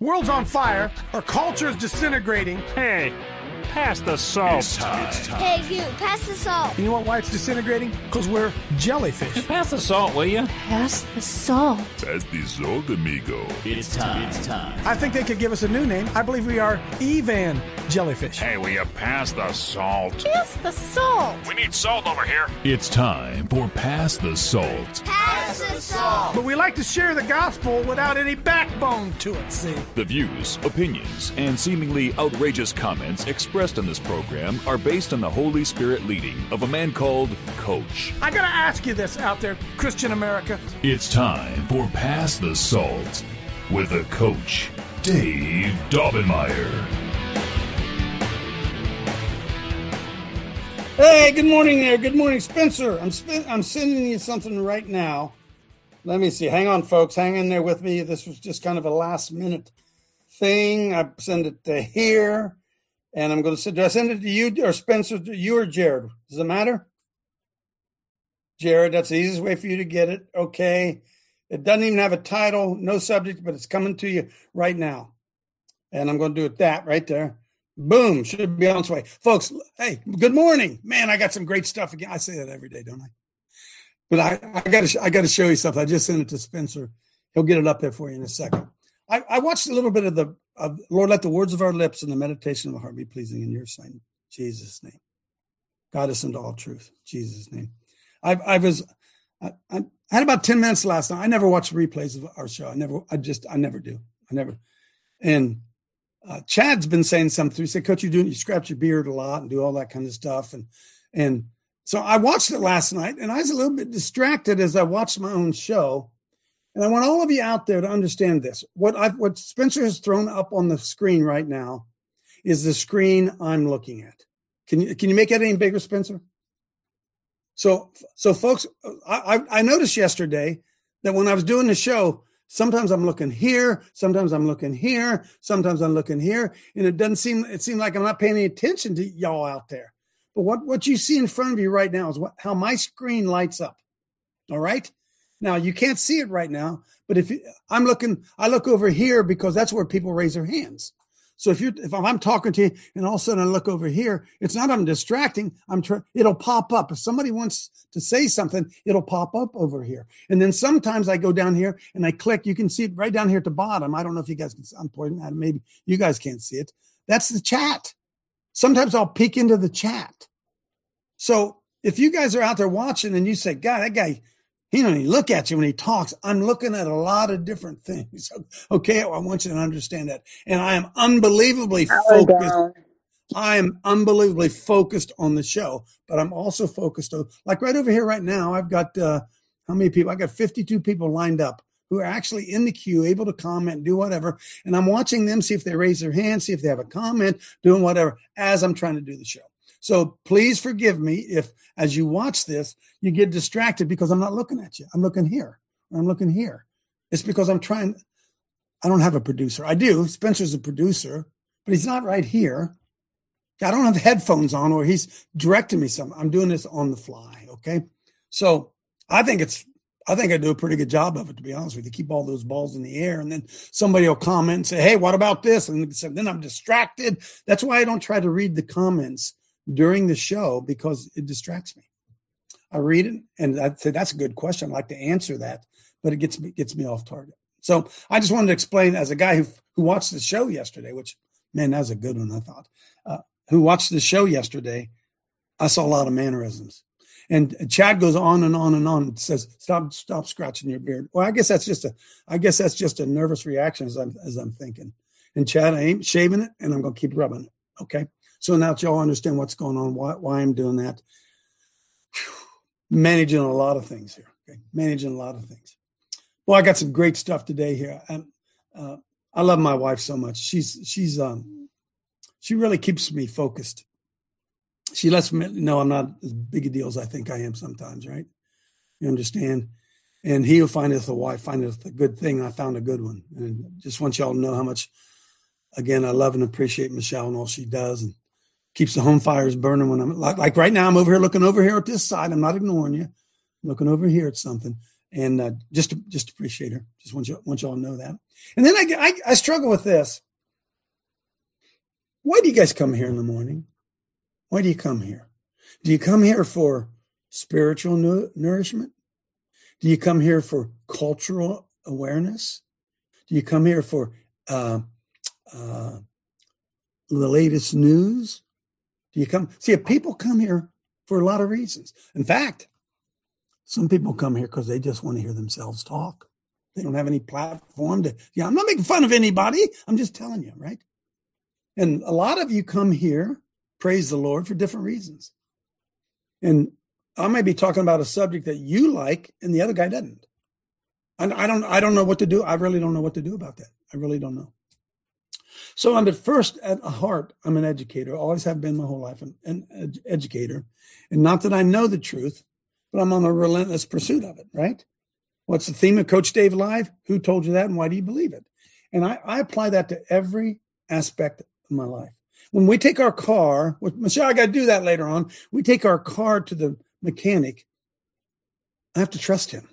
World's on fire. Our culture is disintegrating. Hey, pass the salt. It's time. Hey, you, pass the salt. You know what, why it's disintegrating? Because we're jellyfish. Pass the salt, will you? Pass the salt. Pass the salt, amigo. It's time. I think they could give us a new name. I believe we are Evan jellyfish. Hey, will you pass the salt? Pass the salt. We need salt over here. It's time for Pass the Salt. Pass the salt. But we like to share the gospel without any backbone to it, see? The views, opinions, and seemingly outrageous comments expressed in this program are based on the Holy Spirit leading of a man called Coach. I gotta ask you this out there, Christian America. It's time for Pass the Salt with the Coach, Dave Daubenmire. Hey, good morning there. Good morning, Spencer. I'm sending you something right now. Let me see. Hang on, folks. Hang in there with me. This was just kind of a last-minute thing. I send it to here, and I'm going to send. Do I send it to you or Spencer? To you or Jared? Does it matter? Jared, that's the easiest way for you to get it. Okay. It doesn't even have a title, no subject, but it's coming to you right now. And I'm going to do it that right there. Boom, should be on its way. Folks, hey, good morning. Man, I got some great stuff again. I say that every day, don't I? But I got to show you something. I just sent it to Spencer. He'll get it up there for you in a second. I watched a little bit of Lord, let the words of our lips and the meditation of our heart be pleasing in your sight. In Jesus' name. Guide us into all truth. In Jesus' name. I had about 10 minutes last night. I never watch replays of our show. I never do. And Chad's been saying something. He said, Coach, you scratch your beard a lot and do all that kind of stuff. And so I watched it last night, and I was a little bit distracted as I watched my own show. And I want all of you out there to understand this. What Spencer has thrown up on the screen right now is the screen I'm looking at. Can you make it any bigger, Spencer? So folks, I noticed yesterday that when I was doing the show, sometimes I'm looking here, sometimes I'm looking here, sometimes I'm looking here, and it seemed like I'm not paying any attention to y'all out there. But what you see in front of you right now is how my screen lights up. All right? Now you can't see it right now, but I look over here because that's where people raise their hands. So if I'm talking to you and all of a sudden I look over here, it's not I'm distracting. It'll pop up. If somebody wants to say something, it'll pop up over here. And then sometimes I go down here and I click. You can see it right down here at the bottom. I don't know if you guys can. I'm pointing at it. Maybe you guys can't see it. That's the chat. Sometimes I'll peek into the chat. So if you guys are out there watching and you say, God, that guy, he don't even look at you when he talks. I'm looking at a lot of different things. Okay, I want you to understand that. And I am unbelievably focused. I am unbelievably focused on the show, but I'm also focused on, like right over here right now, I've got, how many people? I got 52 people lined up who are actually in the queue, able to comment, do whatever. And I'm watching them, see if they raise their hand, see if they have a comment, doing whatever, as I'm trying to do the show. So please forgive me if, as you watch this, you get distracted because I'm not looking at you. I'm looking here. Or I'm looking here. It's because I don't have a producer. I do. Spencer's a producer, but he's not right here. I don't have headphones on or he's directing me something. I'm doing this on the fly. Okay. So I think I do a pretty good job of it, to be honest with you. Keep all those balls in the air, and then somebody will comment and say, hey, what about this? And then I'm distracted. That's why I don't try to read the comments during the show, because it distracts me. I read it and I say, that's a good question. I'd like to answer that, but it gets me off target. So I just wanted to explain, as a guy who watched the show yesterday, which, man, that was a good one, I thought, who watched the show yesterday, I saw a lot of mannerisms. And Chad goes on and on and on and says, stop scratching your beard. Well, I guess that's just a nervous reaction as I'm thinking. And Chad, I ain't shaving it, and I'm going to keep rubbing it. Okay. So now that y'all understand what's going on, why I'm doing that. Managing a lot of things here. Okay? Managing a lot of things. Well, I got some great stuff today here. And I love my wife so much. She really keeps me focused. She lets me know I'm not as big a deal as I think I am sometimes, right? You understand? And he who findeth a wife findeth a good thing. I found a good one. And just want y'all to know how much, again, I love and appreciate Michelle and all she does, and keeps the home fires burning when I'm like right now, I'm over here looking over here at this side. I'm not ignoring you. I'm looking over here at something. And just appreciate her. Just want y'all to know that. And then I struggle with this. Why do you guys come here in the morning? Why do you come here? Do you come here for spiritual nourishment? Do you come here for cultural awareness? Do you come here for the latest news? Do you come? See, people come here for a lot of reasons. In fact, some people come here because they just want to hear themselves talk. They don't have any platform to, I'm not making fun of anybody. I'm just telling you, right? And a lot of you come here, praise the Lord, for different reasons. And I may be talking about a subject that you like and the other guy doesn't. And I don't know what to do. I really don't know what to do about that. I really don't know. So I'm at heart, I'm an educator. Always have been my whole life, an educator. And not that I know the truth, but I'm on a relentless pursuit of it, right? What's the theme of Coach Dave Live? Who told you that and why do you believe it? And I apply that to every aspect of my life. When we take our car, Michelle, I got to do that later on. We take our car to the mechanic. I have to trust him.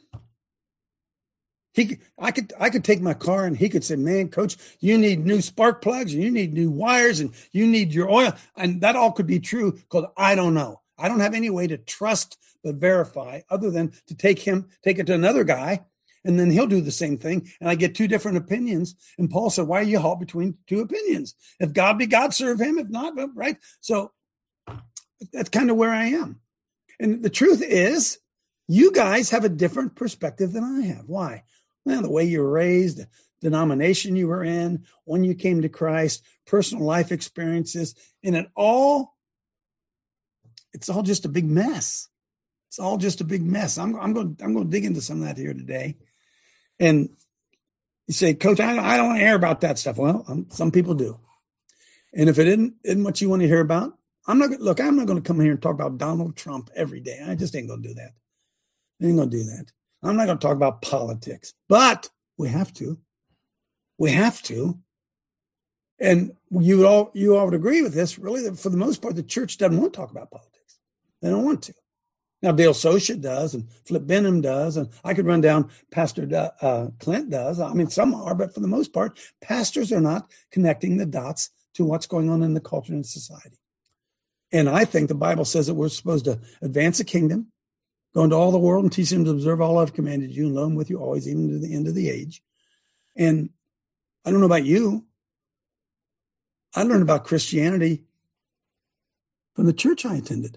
I could take my car and he could say, man, coach, you need new spark plugs and you need new wires and you need your oil. And that all could be true because I don't know. I don't have any way to trust but verify other than to take it to another guy, and then he'll do the same thing. And I get two different opinions. And Paul said, why are you halt between two opinions? If God be God, serve him. If not, right? So that's kind of where I am. And the truth is, you guys have a different perspective than I have. Why? Well, the way you were raised, the denomination you were in, when you came to Christ, personal life experiences, and it's all just a big mess. It's all just a big mess. I'm going to dig into some of that here today. And you say, Coach, I don't want to hear about that stuff. Well, some people do. And if it isn't what you want to hear about, I'm not going to come here and talk about Donald Trump every day. I just ain't going to do that. I ain't going to do that. I'm not going to talk about politics, but we have to. We have to. And you all would agree with this. Really, for the most part, the church doesn't want to talk about politics. They don't want to. Now, Dale Socha does, and Flip Benham does, and I could run down Pastor Clint does. I mean, some are, but for the most part, pastors are not connecting the dots to what's going on in the culture and society. And I think the Bible says that we're supposed to advance the kingdom, go into all the world and teach them to observe all I've commanded you, and lo, I'm with you always, even to the end of the age. And I don't know about you. I learned about Christianity from the church I attended.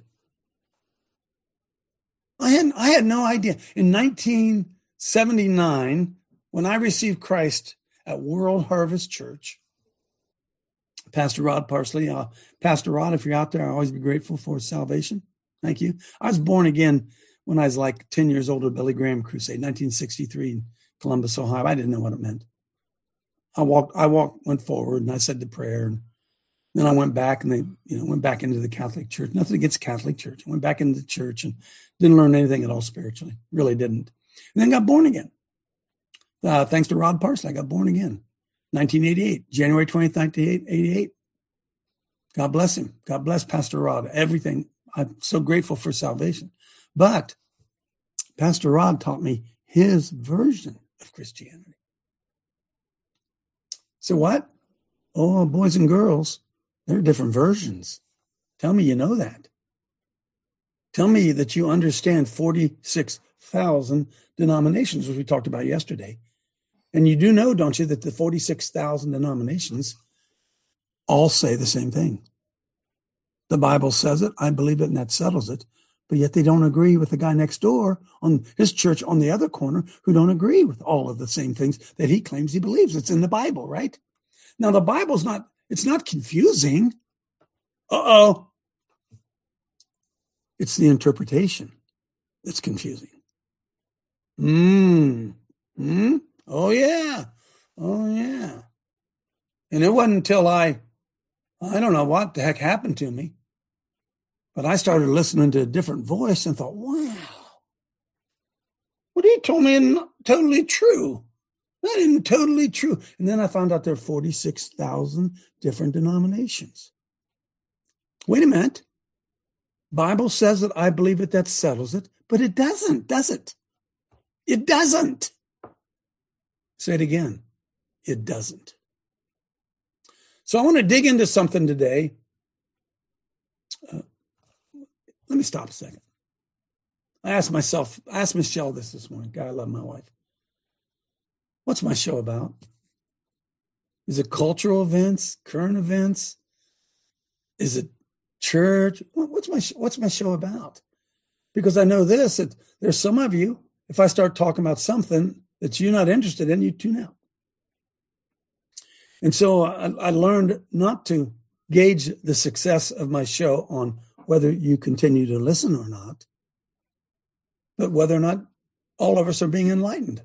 I had no idea. In 1979, when I received Christ at World Harvest Church, Pastor Rod Parsley, Pastor Rod, if you're out there, I'll always be grateful for salvation. Thank you. I was born again when I was like 10 years old at Billy Graham Crusade, 1963 in Columbus, Ohio. I didn't know what it meant. I went forward and I said the prayer. And then I went back and went back into the Catholic Church. Nothing against Catholic Church. I went back into the church and didn't learn anything at all spiritually. Really didn't. And then got born again. Thanks to Rod Parsley, I got born again. 1988, January 20th, 1988. God bless him. God bless Pastor Rod. Everything. I'm so grateful for salvation. But Pastor Rod taught me his version of Christianity. So what? Oh, boys and girls, there are different versions. Tell me you know that. Tell me that you understand 46,000 denominations, which we talked about yesterday. And you do know, don't you, that the 46,000 denominations all say the same thing. The Bible says it, I believe it, and that settles it. But yet they don't agree with the guy next door on his church on the other corner who don't agree with all of the same things that he claims he believes. It's in the Bible, right? Now, the Bible's it's not confusing. Uh-oh. It's the interpretation that's confusing. Oh, yeah. And it wasn't until I don't know what the heck happened to me, but I started listening to a different voice and thought, wow, what he told me isn't totally true. That isn't totally true. And then I found out there are 46,000 different denominations. Wait a minute. Bible says that I believe it, that settles it, but it doesn't, does it? It doesn't. Say it again. It doesn't. So I want to dig into something today. Let me stop a second. I asked Michelle this morning. God, I love my wife. What's my show about? Is it cultural events, current events? Is it church? What's my show about? Because I know this, that there's some of you, if I start talking about something that you're not interested in, you tune out. And so I learned not to gauge the success of my show on whether you continue to listen or not, but whether or not all of us are being enlightened.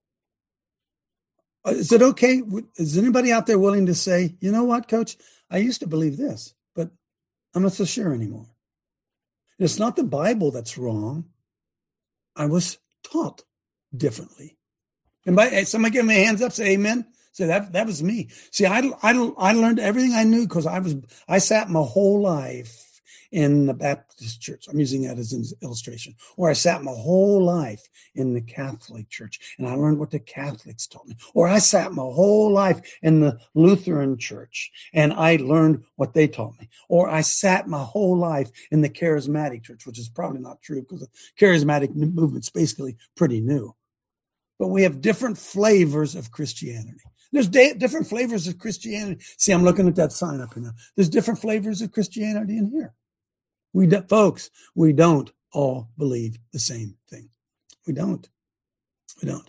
Is it okay? Is anybody out there willing to say, you know what, Coach? I used to believe this, but I'm not so sure anymore. It's not the Bible that's wrong. I was taught differently. And somebody give me a hands up, say amen. Say that was me. See, I learned everything I knew because I sat my whole life in the Baptist church. I'm using that as an illustration. Or I sat my whole life in the Catholic church and I learned what the Catholics taught me. Or I sat my whole life in the Lutheran church and I learned what they taught me. Or I sat my whole life in the Charismatic church, which is probably not true because the Charismatic movement's basically pretty new. But we have different flavors of Christianity. There's different flavors of Christianity. See, I'm looking at that sign up here now. There's different flavors of Christianity in here. Folks, we don't all believe the same thing. We don't. And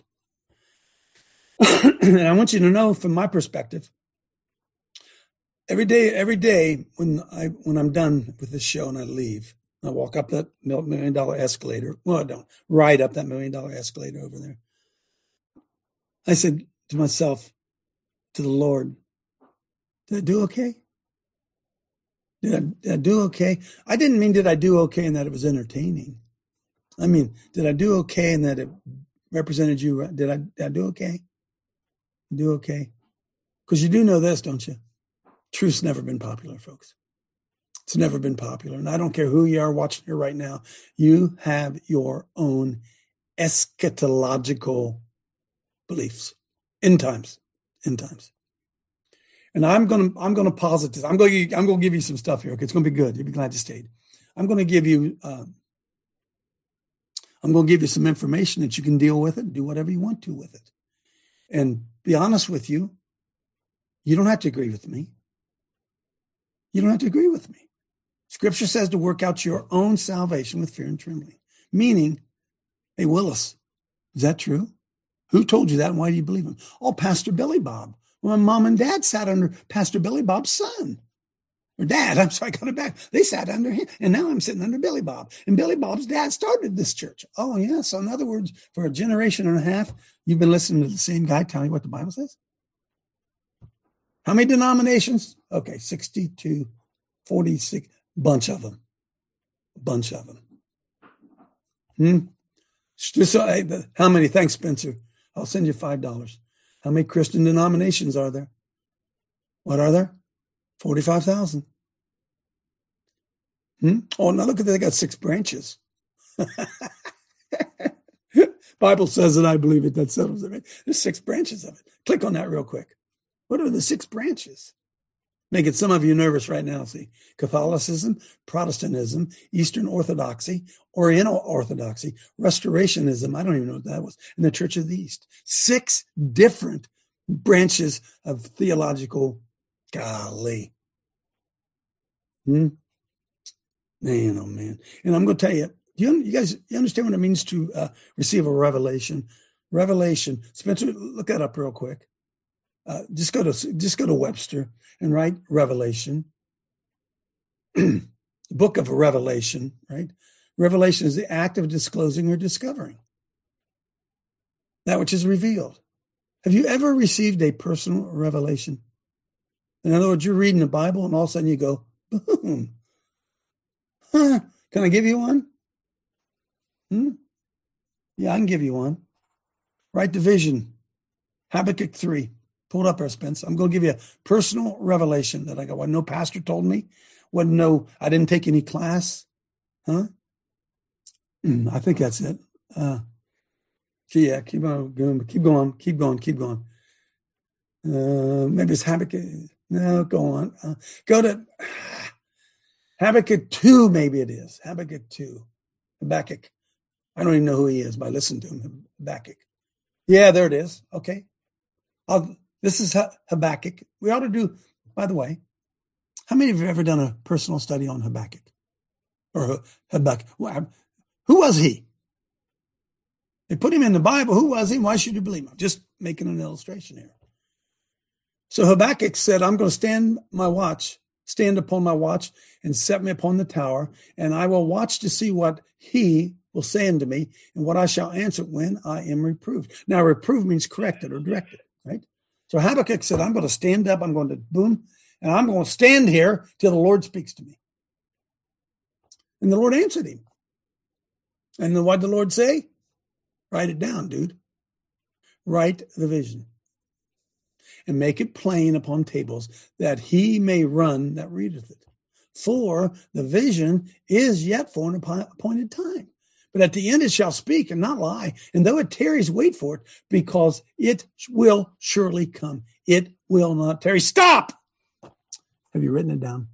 I want you to know from my perspective, every day when I'm done with this show and I leave, I walk up that $1 million escalator. Well, I don't. Ride up that $1 million escalator over there. I said to myself, to the Lord, did I do okay? Did I do okay? I didn't mean did I do okay in that it was entertaining. I mean, did I do okay in that it represented you? Did I do okay? Do okay? Because you do know this, don't you? Truth's never been popular, folks. It's never been popular. And I don't care who you are watching here right now. You have your own eschatological beliefs. End times. And I'm gonna posit this. I'm gonna give you some stuff here. Okay, it's gonna be good. You'll be glad you stayed. I'm gonna give you some information that you can deal with it, do whatever you want to with it. And be honest with you, you don't have to agree with me. Scripture says to work out your own salvation with fear and trembling. Meaning, hey, Willis, is that true? Who told you that and why do you believe him? Oh, Pastor Billy Bob. Well, my mom and dad sat under Pastor Billy Bob's son. Or dad, I'm sorry, I got it back. They sat under him, and now I'm sitting under Billy Bob. And Billy Bob's dad started this church. Oh, yeah. So in other words, for a generation and a half, you've been listening to the same guy telling you what the Bible says? How many denominations? Okay, 62, 46, bunch of them. How many? Thanks, Spencer. I'll send you $5. How many Christian denominations are there? What are there? 45,000. Oh, now look at that. They got 6 branches. Bible says it. I believe it. That settles it. Right? There's 6 branches of it. Click on that real quick. What are the 6 branches? Making some of you nervous right now. See, Catholicism, Protestantism, Eastern Orthodoxy, Oriental Orthodoxy, Restorationism. I don't even know what that was. And the Church of the East. 6 different branches of theological. Golly. Man, oh man. And I'm going to tell you, you guys, you understand what it means to receive a revelation? Revelation. Spencer, look that up real quick. Just go to Webster and write Revelation. The book of Revelation, right? Revelation is the act of disclosing or discovering that which is revealed. Have you ever received a personal revelation? In other words, you're reading the Bible and all of a sudden you go, boom. Huh, can I give you one? Yeah, I can give you one. Write division. Habakkuk 3. Pull it up there, Spence. I'm going to give you a personal revelation that I got. What no pastor told me. I didn't take any class. I think that's it. Yeah, keep on going. Keep going. Maybe it's Habakkuk. No, go on. Go to Habakkuk 2, maybe it is. Habakkuk 2. Habakkuk. I don't even know who he is, but I listened to him. Habakkuk. Yeah, there it is. Okay. This is Habakkuk. We ought to do, by the way, how many of you have ever done a personal study on Habakkuk? Or Habakkuk? Who was he? They put him in the Bible. Who was he? Why should you believe him? I'm just making an illustration here. So Habakkuk said, I'm going to stand upon my watch and set me upon the tower, and I will watch to see what he will say unto me, and what I shall answer when I am reproved. Now, reprove means corrected or directed, right? So Habakkuk said, I'm going to stand up, I'm going to boom, and I'm going to stand here till the Lord speaks to me. And the Lord answered him. And then what did the Lord say? Write it down, dude. Write the vision. And make it plain upon tables, that he may run that readeth it. For the vision is yet for an appointed time. But at the end it shall speak and not lie. And though it tarries, wait for it, because it will surely come. It will not tarry. Stop! Have you written it down?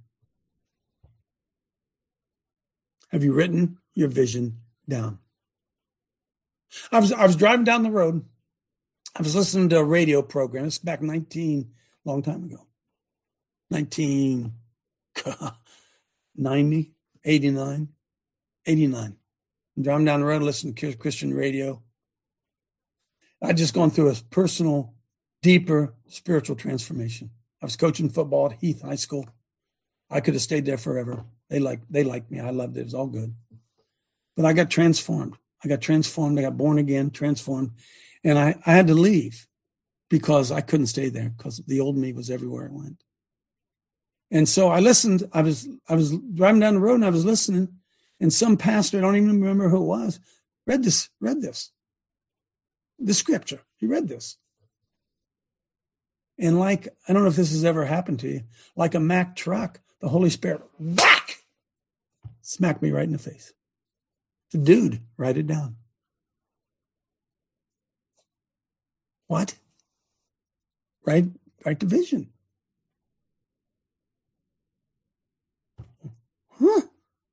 Have you written your vision down? I was driving down the road. I was listening to a radio program. It's back long time ago. 1990, 89. I'm driving down the road, listening to Christian radio. I'd just gone through a personal, deeper spiritual transformation. I was coaching football at Heath High School. I could have stayed there forever. They liked me. I loved it. It was all good. But I got transformed. I got born again, transformed. And I had to leave because I couldn't stay there because the old me was everywhere I went. And so I listened. I was driving down the road and I was listening. And some pastor, I don't even remember who it was, read this, the scripture. He read this. And I don't know if this has ever happened to you, like a Mack truck, the Holy Spirit, whack, smacked me right in the face. The dude, write it down. What? Write the vision. Huh?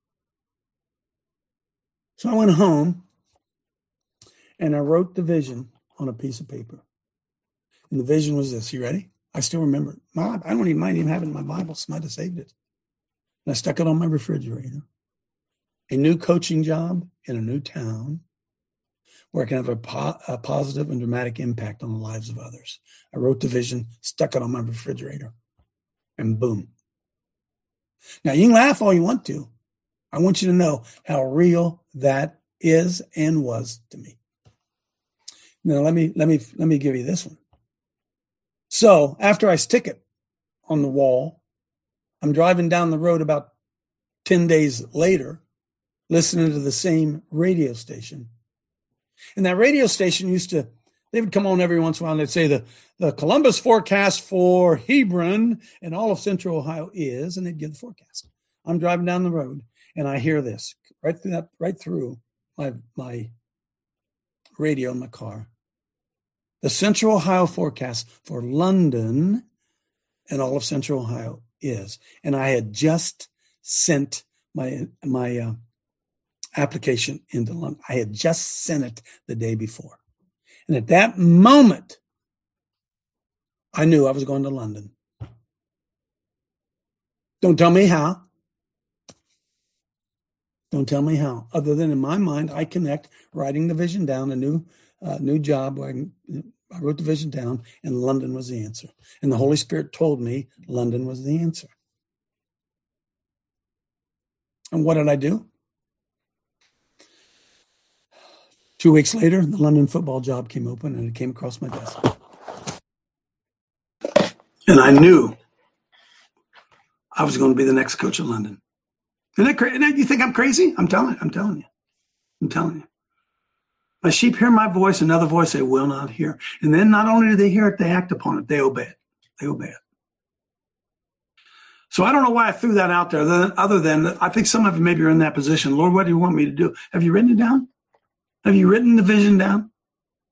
So I went home and I wrote the vision on a piece of paper. And the vision was this. You ready? I still remember it. I don't even mind even having it in my Bible. So I might have saved it. And I stuck it on my refrigerator. A new coaching job in a new town where I can have a positive and dramatic impact on the lives of others. I wrote the vision, stuck it on my refrigerator, and boom. Now, you can laugh all you want to. I want you to know how real that is and was to me. Now, let me give you this one. So after I stick it on the wall, I'm driving down the road about 10 days later, listening to the same radio station. And that radio station they would come on every once in a while and they'd say the Columbus forecast for Hebron and all of Central Ohio is, and they'd give the forecast. I'm driving down the road and I hear this right through my radio in my car. The Central Ohio forecast for London and all of Central Ohio is. And I had just sent my application into London. I had just sent it the day before. And at that moment, I knew I was going to London. Don't tell me how. Don't tell me how. Other than in my mind, I connect writing the vision down, a new job where I wrote the vision down, and London was the answer. And the Holy Spirit told me London was the answer. And what did I do? 2 weeks later, the London football job came open, and it came across my desk. And I knew I was going to be the next coach of London. Isn't that crazy? You think I'm crazy? I'm telling you. My sheep hear my voice, another voice they will not hear. And then not only do they hear it, they act upon it. They obey it. So I don't know why I threw that out there, other than I think some of you maybe are in that position. Lord, what do you want me to do? Have you written it down? Have you written the vision down?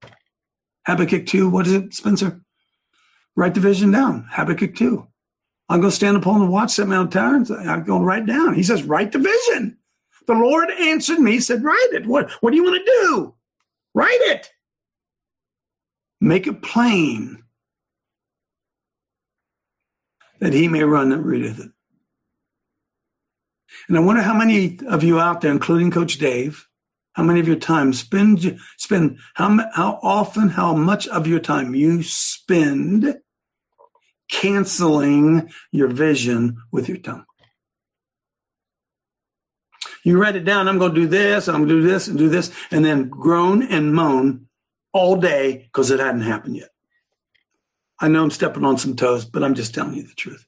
Habakkuk 2, what is it, Spencer? Write the vision down. Habakkuk 2. I'll go stand upon the watch, set me on the tower, and I'm going to write down. He says, write the vision. The Lord answered me, said, write it. What do you want to do? Write it. Make it plain that he may run that readeth it. And I wonder how many of you out there, including Coach Dave, how many of your time how much of your time you spend canceling your vision with your tongue. You write it down, I'm going to do this, I'm going to do this and do this, and then groan and moan all day because it hadn't happened yet. I know I'm stepping on some toes, but I'm just telling you the truth.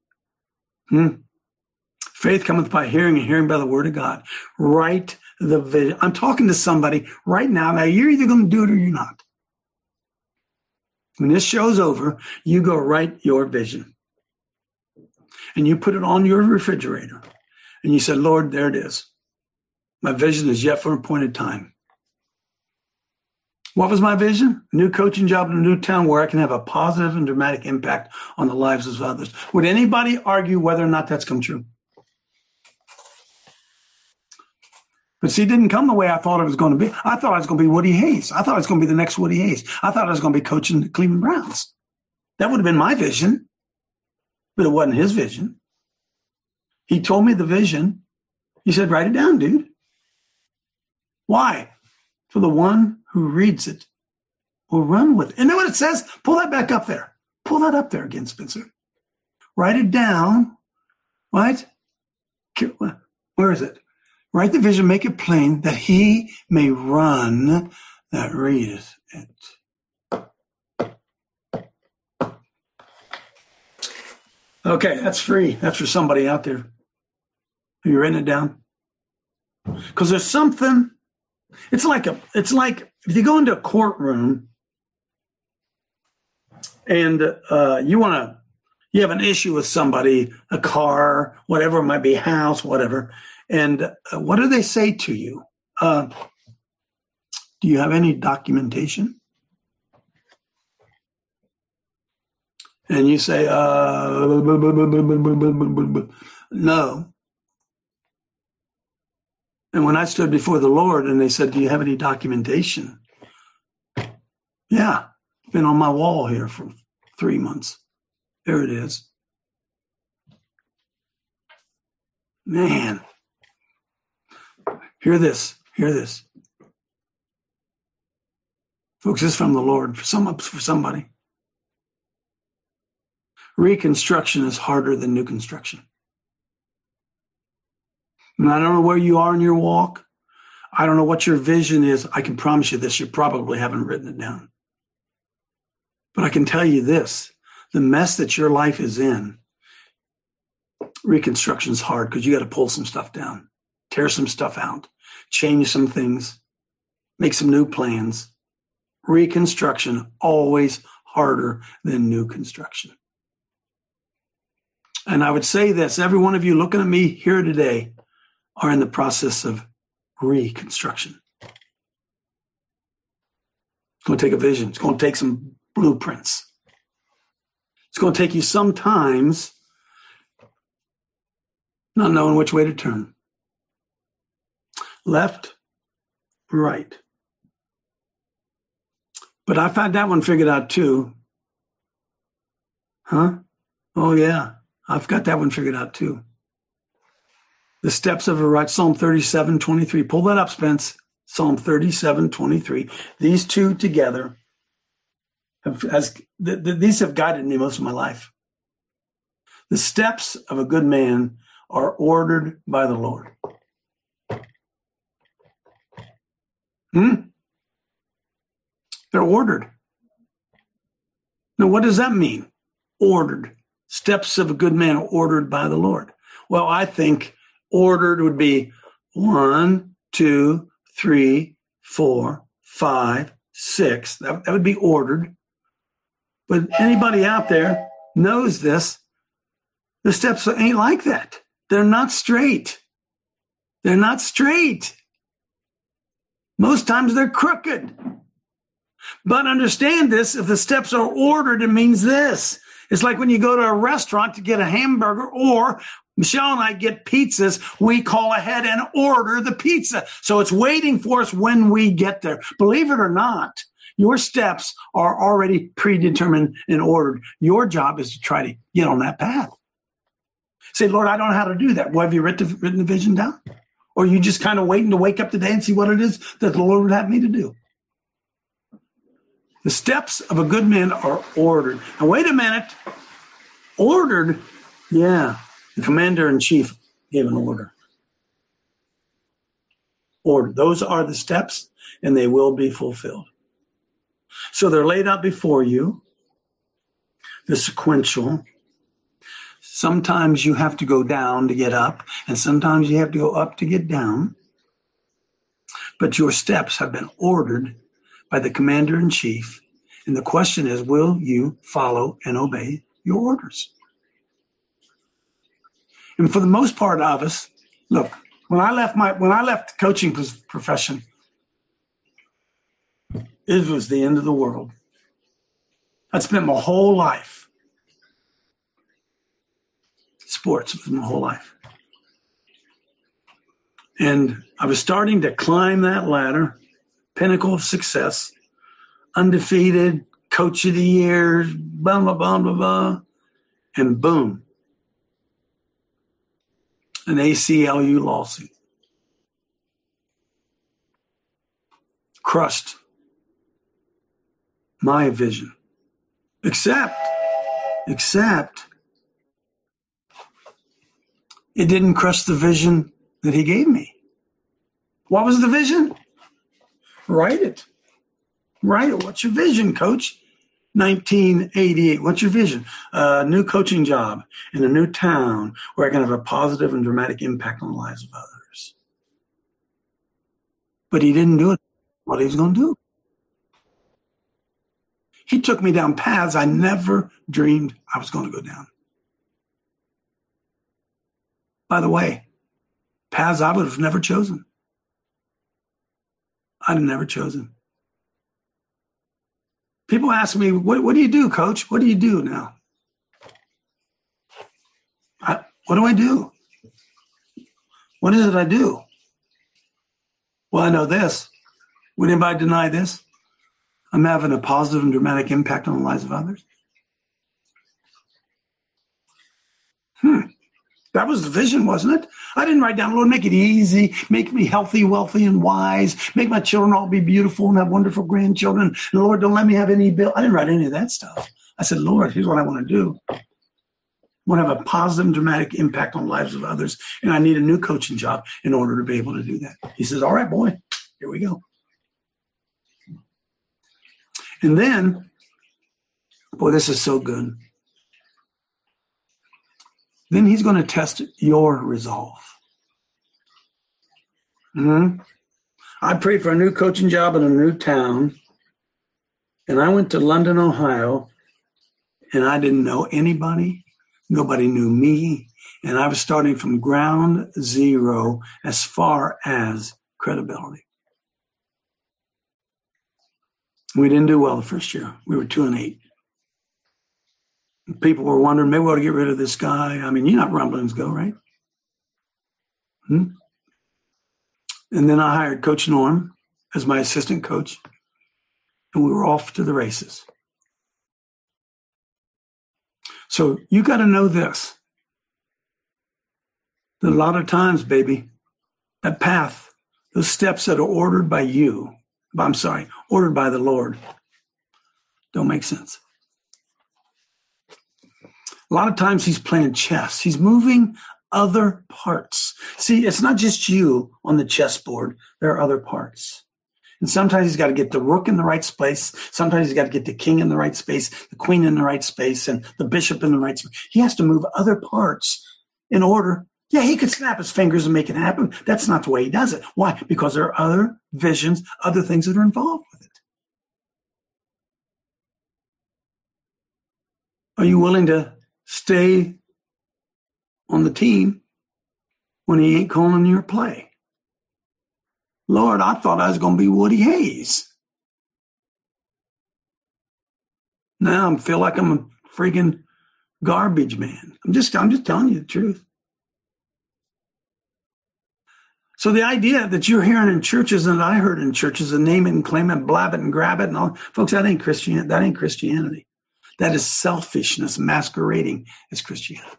Faith cometh by hearing, and hearing by the word of God. Write the vision. I'm talking to somebody right now. Now, you're either going to do it or you're not. When this show's over, you go write your vision. And you put it on your refrigerator. And you said, Lord, there it is. My vision is yet for an appointed time. What was my vision? A new coaching job in a new town where I can have a positive and dramatic impact on the lives of others. Would anybody argue whether or not that's come true? But see, it didn't come the way I thought it was going to be. I thought I was going to be Woody Hayes. I thought I was going to be the next Woody Hayes. I thought I was going to be coaching the Cleveland Browns. That would have been my vision, but it wasn't his vision. He told me the vision. He said, write it down, dude. Why? For the one who reads it will run with it. And then what it says, pull that back up there. Pull that up there again, Spencer. Write it down. What? Where is it? Write the vision, make it plain, that he may run that readeth it. Okay, that's free. That's for somebody out there. Have you written it down? Because there's something. It's like if you go into a courtroom and you have an issue with somebody, a car, whatever it might be, house, whatever. And what do they say to you? Do you have any documentation? And you say, no. And when I stood before the Lord and they said, do you have any documentation? Yeah, it's been on my wall here for 3 months. There it is. Man. Hear this. Folks, this is from the Lord for somebody. Reconstruction is harder than new construction. And I don't know where you are in your walk. I don't know what your vision is. I can promise you this. You probably haven't written it down. But I can tell you this. The mess that your life is in, reconstruction is hard because you got to pull some stuff down. Tear some stuff out, change some things, make some new plans. Reconstruction, always harder than new construction. And I would say this, every one of you looking at me here today are in the process of reconstruction. It's going to take a vision. It's going to take some blueprints. It's going to take you sometimes not knowing which way to turn. Left, right. But I found that one figured out too. Huh? Oh yeah, I've got that one figured out too. The steps of a right, Psalm 37:23. Pull that up, Spence. Psalm 37:23. These two together these have guided me most of my life. The steps of a good man are ordered by the Lord. They're ordered. Now, what does that mean? Ordered. Steps of a good man are ordered by the Lord. Well, I think ordered would be 1, 2, 3, 4, 5, 6. That would be ordered. But anybody out there knows this. The steps ain't like that. They're not straight. They're not straight. Most times they're crooked. But understand this, if the steps are ordered, it means this. It's like when you go to a restaurant to get a hamburger, or Michelle and I get pizzas, we call ahead and order the pizza. So it's waiting for us when we get there. Believe it or not, your steps are already predetermined and ordered. Your job is to try to get on that path. Say, Lord, I don't know how to do that. Well, have you written the vision down? Or are you just kind of waiting to wake up today and see what it is that the Lord would have me to do? The steps of a good man are ordered. Now, wait a minute. Ordered? Yeah. The commander-in-chief gave an order. Ordered. Those are the steps, and they will be fulfilled. So they're laid out before you. The sequential. Sometimes you have to go down to get up, and sometimes you have to go up to get down. But your steps have been ordered by the commander-in-chief. And the question is, will you follow and obey your orders? And for the most part of us, look, when I left the coaching profession, it was the end of the world. I'd spent my whole life. Sports was my whole life. And I was starting to climb that ladder, pinnacle of success, undefeated, coach of the year, blah, blah, blah, blah, blah. And boom, an ACLU lawsuit. Crushed my vision. Except it didn't crush the vision that he gave me. What was the vision? Write it. Write it. What's your vision, coach? 1988. What's your vision? A new coaching job in a new town where I can have a positive and dramatic impact on the lives of others. But he didn't do it. What he was going to do? He took me down paths I never dreamed I was going to go down. By the way, paths I would have never chosen. I'd have never chosen. People ask me, what do you do, coach? What do you do now? What do I do? What is it I do? Well, I know this. Would anybody deny this? I'm having a positive and dramatic impact on the lives of others. That was the vision, wasn't it? I didn't write down, Lord, make it easy, make me healthy, wealthy, and wise, make my children all be beautiful and have wonderful grandchildren. And Lord, don't let me have any bill. I didn't write any of that stuff. I said, Lord, here's what I want to do. I want to have a positive and dramatic impact on the lives of others, and I need a new coaching job in order to be able to do that. He says, all right, boy, here we go. And then, boy, this is so good. Then he's going to test your resolve. I prayed for a new coaching job in a new town, and I went to London, Ohio, and I didn't know anybody. Nobody knew me, and I was starting from ground zero as far as credibility. We didn't do well the first year. We were 2-8. People were wondering, maybe we ought to get rid of this guy. I mean, you know how rumblings go, right? And then I hired Coach Norm as my assistant coach, and we were off to the races. So you got to know this. That a lot of times, baby, that path, those steps that are ordered by you, ordered by the Lord, don't make sense. A lot of times he's playing chess. He's moving other parts. See, it's not just you on the chessboard. There are other parts. And sometimes he's got to get the rook in the right space. Sometimes he's got to get the king in the right space, the queen in the right space, and the bishop in the right space. He has to move other parts in order. Yeah, he could snap his fingers and make it happen. That's not the way he does it. Why? Because there are other visions, other things that are involved with it. Are you willing to stay on the team when he ain't calling your play? Lord, I thought I was going to be Woody Hayes. Now I feel like I'm a freaking garbage man. I'm just telling you the truth. So the idea that you're hearing in churches and I heard in churches and name it and claim it, blab it and grab it and all, folks, that ain't Christianity. That is selfishness masquerading as Christianity.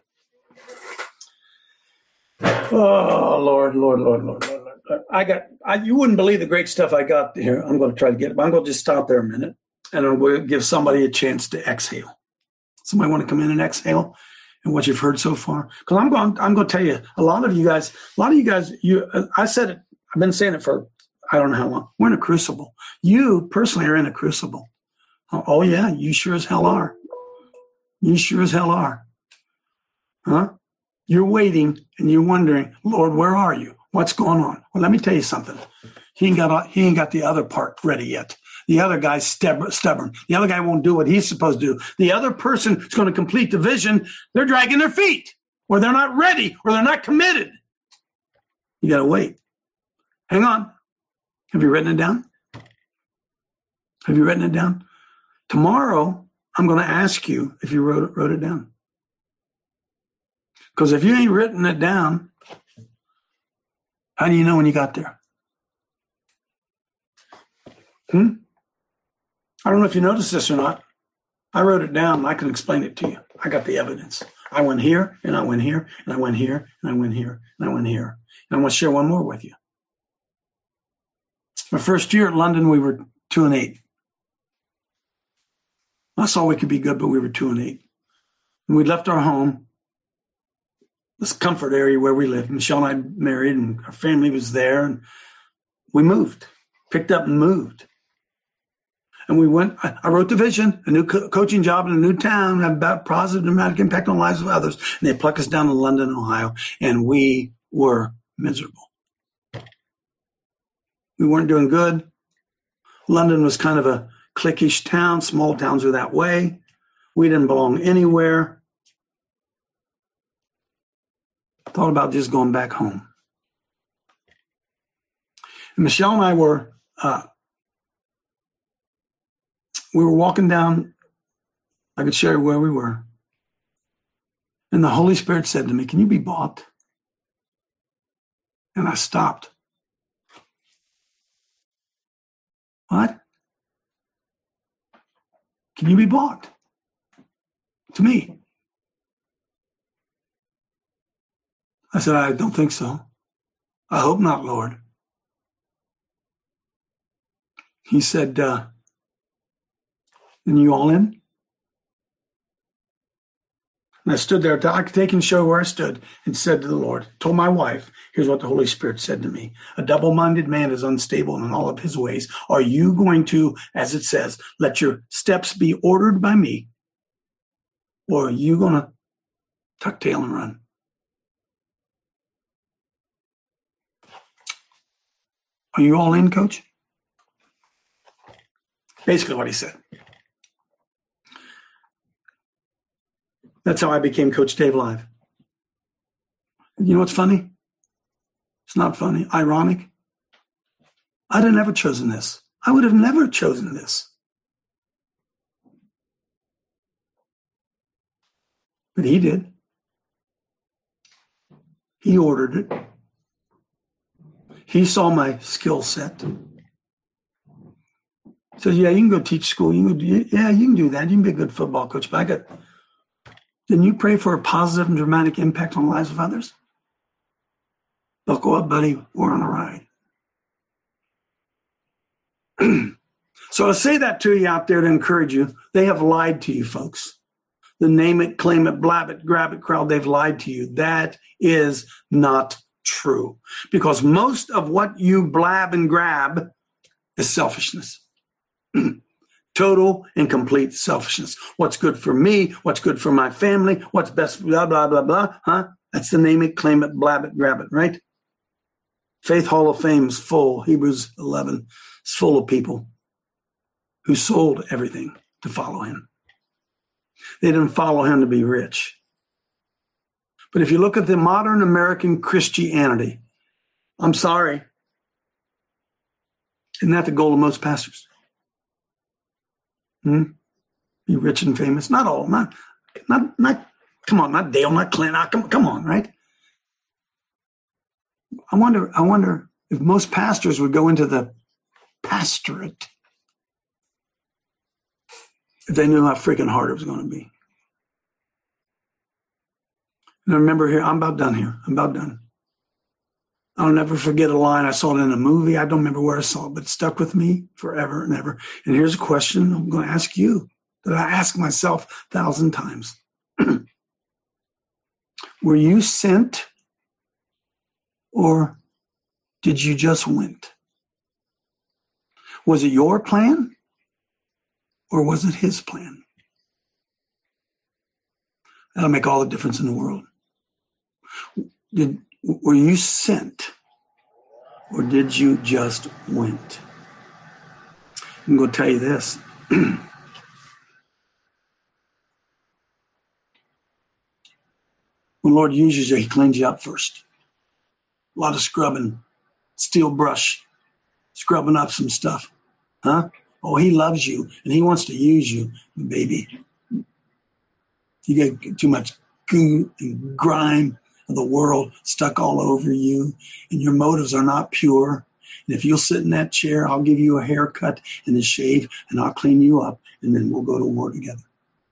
Oh, Lord. You wouldn't believe the great stuff I got here. I'm going to try to get it, but I'm going to just stop there a minute and I'm going to give somebody a chance to exhale. Somebody want to come in and exhale and what you've heard so far? Because I'm going to tell you, a lot of you guys, I said it, I've been saying it for, I don't know how long. We're in a crucible. You personally are in a crucible. Oh yeah, you sure as hell are. You sure as hell are. Huh? You're waiting and you're wondering, Lord, where are you? What's going on? Well, let me tell you something. He ain't got the other part ready yet. The other guy's stubborn. The other guy won't do what he's supposed to do. The other person who's going to complete the vision, they're dragging their feet, or they're not ready, or they're not committed. You got to wait. Hang on. Have you written it down? Have you written it down? Tomorrow, I'm going to ask you if you wrote it down. Because if you ain't written it down, how do you know when you got there? I don't know if you noticed this or not. I wrote it down and I can explain it to you. I got the evidence. I went here and I went here and I went here and I went here and I went here. And I want to share one more with you. My first year at London, we were 2-8. I saw we could be good, but we were 2-8. And we left our home, this comfort area where we lived. Michelle and I married and our family was there. And we moved, picked up and moved. And we went, I wrote the vision, a new coaching job in a new town, have about positive dramatic impact on the lives of others. And they plucked us down to London, Ohio, and we were miserable. We weren't doing good. London was kind of a cliquish town. Small towns are that way. We didn't belong anywhere. Thought about just going back home. And Michelle and I were walking down. I could share where we were. And the Holy Spirit said to me, "Can you be bought?" And I stopped. What? Can you be bought? To me. I said, "I don't think so. I hope not, Lord." He said, "Then you all in?" And I stood there. I could take and show where I stood and said to the Lord, told my wife, here's what the Holy Spirit said to me. A double-minded man is unstable in all of his ways. Are you going to, as it says, let your steps be ordered by me? Or are you going to tuck tail and run? Are you all in, Coach? Basically what he said. That's how I became Coach Dave Live. You know what's funny? It's not funny. Ironic. I'd have never chosen this. I would have never chosen this. But he did. He ordered it. He saw my skill set. He says, "Yeah, you can go teach school. You can do that. You can be a good football coach." But didn't you pray for a positive and dramatic impact on the lives of others? Buckle up, buddy. We're on a ride. So I say that to you out there to encourage you. They have lied to you, folks. The name it, claim it, blab it, grab it crowd, they've lied to you. That is not true. Because most of what you blab and grab is selfishness. Total and complete selfishness. What's good for me? What's good for my family? What's best? Blah, blah, blah, blah. Huh? That's the name it, claim it, blab it, grab it, right? Faith Hall of Fame is full. Hebrews 11 is full of people who sold everything to follow him. They didn't follow him to be rich. But if you look at the modern American Christianity, I'm sorry, isn't that the goal of most pastors? You Be rich and famous. Not all. Not. Come on, not Dale, not Clint. Come on, right? I wonder if most pastors would go into the pastorate if they knew how freaking hard it was going to be. And I remember here, I'm about done. I'll never forget a line. I saw it in a movie. I don't remember where I saw it, but it stuck with me forever and ever. And here's a question I'm going to ask you that I ask myself 1,000 times. Were you sent, or did you just went? Was it your plan, or was it his plan? That'll make all the difference in the world. Were you sent, or did you just went? I'm going to tell you this. When the Lord uses you, he cleans you up first. A lot of scrubbing, steel brush, scrubbing up some stuff. Huh? Oh, he loves you, and he wants to use you, baby. You get too much goo and grime of the world stuck all over you, and your motives are not pure. And if you'll sit in that chair, I'll give you a haircut and a shave, and I'll clean you up, and then we'll go to war together.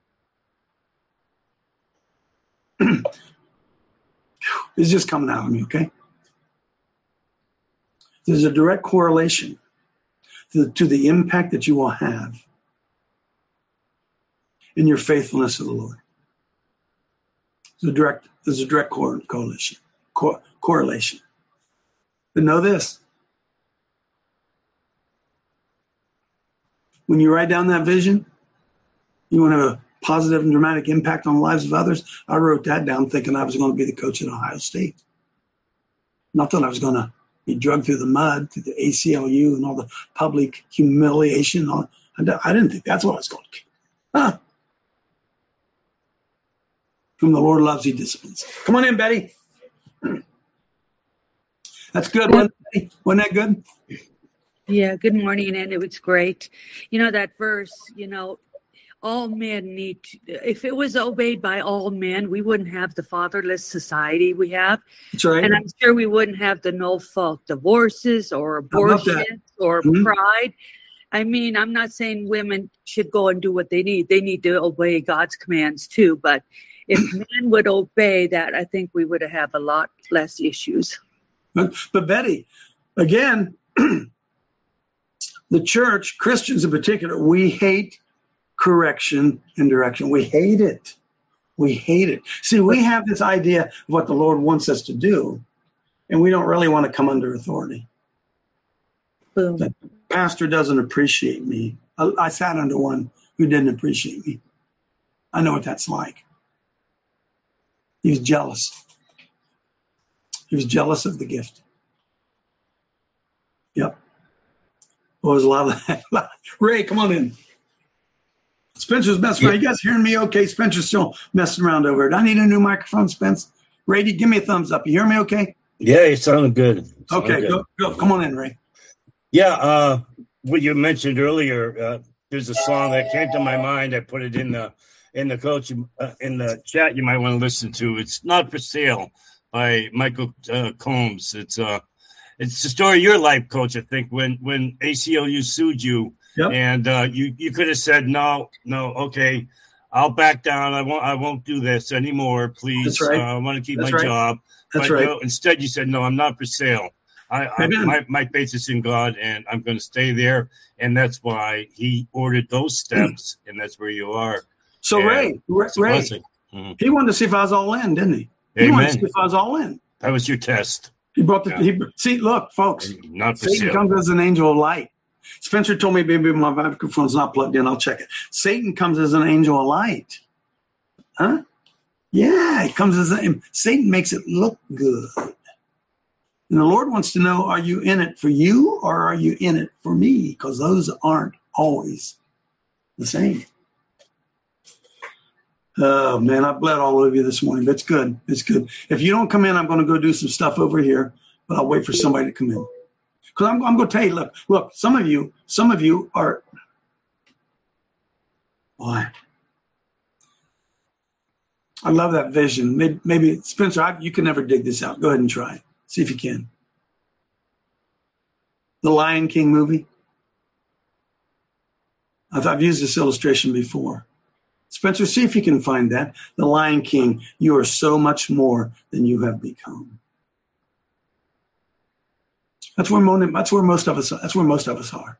It's just coming out of me, okay? There's a direct correlation to the impact that you will have in your faithfulness to the Lord. There's a direct correlation. But know this. When you write down that vision, you want to have a positive and dramatic impact on the lives of others. I wrote that down thinking I was going to be the coach at Ohio State. Not that I was going to be dragged through the mud, through the ACLU and all the public humiliation. I didn't think that's what I was going to do. Huh? Whom the Lord loves, he disciplines. Come on in, Betty. That's good. Wasn't that good? Yeah, good morning, and it was great. You know, that verse, all men need to, if it was obeyed by all men, we wouldn't have the fatherless society we have. That's right. And I'm sure we wouldn't have the no-fault divorces or abortions or pride. I mean, I'm not saying women should go and do what they need. They need to obey God's commands too. But if men would obey that, I think we would have a lot less issues. But Betty, again, the church, Christians in particular, we hate correction and direction. We hate it. We hate it. See, we have this idea of what the Lord wants us to do, and we don't really want to come under authority. Boom. The pastor doesn't appreciate me. I sat under one who didn't appreciate me. I know what that's like. He was jealous. He was jealous of the gift. Yep. Well, there's a lot of that. Ray, come on in. Spencer's messing around. You guys hearing me okay? Spencer's still messing around over it. I need a new microphone, Spence. Ray, give me a thumbs up. You hear me okay? Yeah, you sound good. Okay, go. Come on in, Ray. Yeah, what you mentioned earlier, there's a song that came to my mind. I put it in the coach in the chat. You might want to listen to. It's Not For Sale by Michael Combs. It's the story of your life, Coach. I think when ACLU sued you. Yep. And you could have said no, okay, I'll back down. I won't do this anymore, please. That's right. I want to keep my job. That's right. Instead, you said no, I'm not for sale. My faith is in God, and I'm going to stay there. And that's why he ordered those steps, and that's where you are. So Ray, mm-hmm. He wanted to see if I was all in, didn't he? Amen. He wanted to see if I was all in. That was your test. He brought see, look, folks. Not for Satan sale. comes as an angel of light. Spencer told me maybe my microphone's not plugged in. I'll check it. Satan comes as an angel of light. Huh? Yeah, he comes Satan makes it look good. And the Lord wants to know, are you in it for you or are you in it for me? Because those aren't always the same. Oh, man, I bled all over you this morning, but it's good. It's good. If you don't come in, I'm going to go do some stuff over here, but I'll wait for somebody to come in. Because I'm going to tell you, look, some of you are, boy, I love that vision. Maybe Spencer, you can never dig this out. Go ahead and try it. See if you can. The Lion King movie. I've used this illustration before. Spencer, see if you can find that. The Lion King, you are so much more than you have become. That's where most of us are.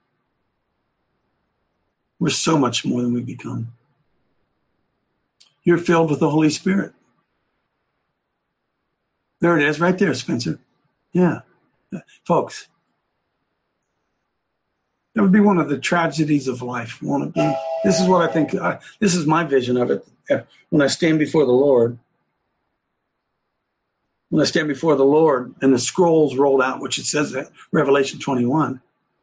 We're so much more than we've become. You're filled with the Holy Spirit. There it is, right there, Spencer. Yeah. Folks, that would be one of the tragedies of life, won't it be? This is what I think, this is my vision of it. When I stand before the Lord, and the scrolls rolled out, which it says in Revelation 21,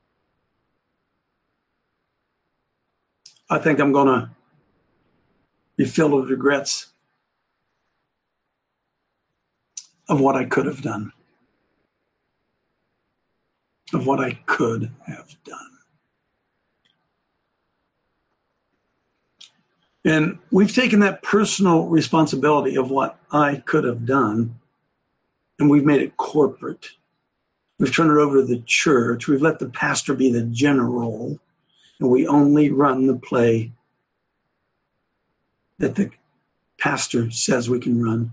I think I'm going to be filled with regrets of what I could have done. Of what I could have done. And we've taken that personal responsibility of what I could have done, and we've made it corporate. We've turned it over to the church. We've let the pastor be the general, and we only run the play that the pastor says we can run.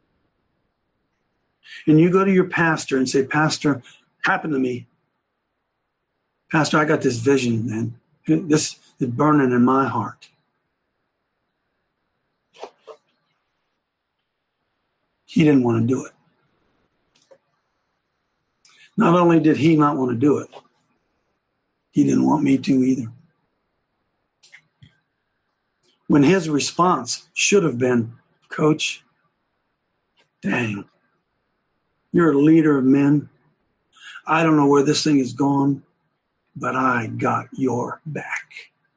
And you go to your pastor and say, Pastor, happened to me. Pastor, I got this vision, man. This is burning in my heart. He didn't want to do it. Not only did he not want to do it, he didn't want me to either. When his response should have been, Coach, dang, you're a leader of men. I don't know where this thing is gone, but I got your back.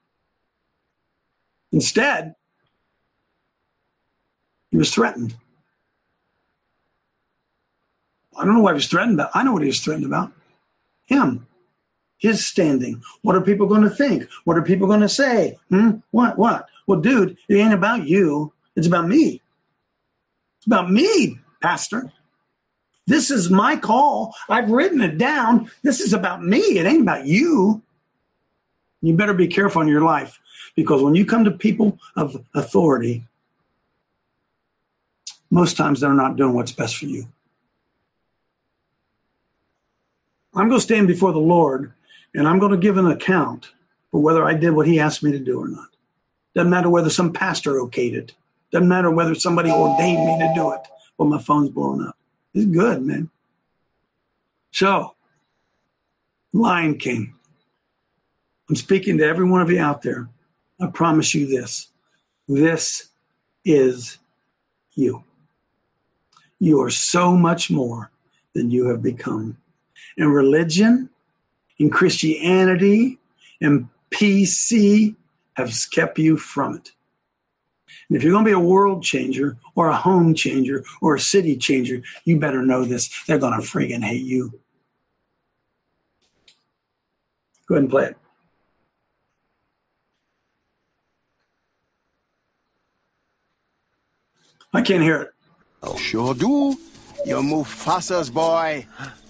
Instead, he was threatened. I don't know why he was threatened about. I know what he was threatened about. Him. His standing. What are people going to think? What are people going to say? What? Well, dude, it ain't about you. It's about me. It's about me, Pastor. This is my call. I've written it down. This is about me. It ain't about you. You better be careful in your life, because when you come to people of authority, most times they're not doing what's best for you. I'm going to stand before the Lord, and I'm going to give an account for whether I did what he asked me to do or not. Doesn't matter whether some pastor okayed it. Doesn't matter whether somebody ordained me to do it. Well, my phone's blowing up. It's good, man. So, Lion King. I'm speaking to every one of you out there. I promise you this. This is you. You are so much more than you have become. And religion, and Christianity, and PC have kept you from it. And if you're going to be a world changer or a home changer or a city changer, you better know this. They're going to friggin' hate you. Go ahead and play it. I can't hear it. Oh, sure do. You're Mufasa's boy.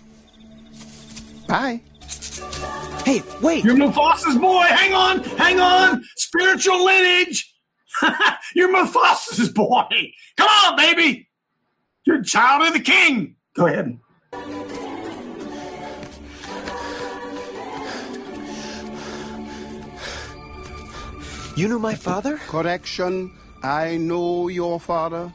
Bye. Hey, wait. You're Mufasa's boy. Hang on. Spiritual lineage. You're Mufasa's boy. Come on, baby. You're a child of the king. Go ahead. You knew my father? Correction. I know your father.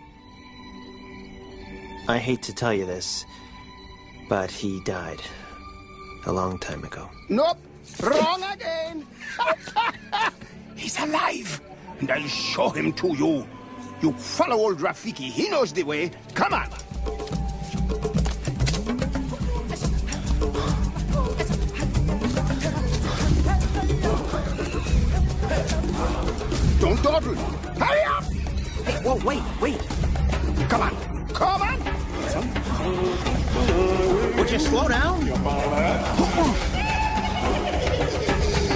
I hate to tell you this, but he died a long time ago. Nope. Wrong again. He's alive, and I'll show him to you. You follow old Rafiki. He knows the way. Come on. Don't dawdle. Hurry up! Hey, whoa, wait. Come on. Would you slow down?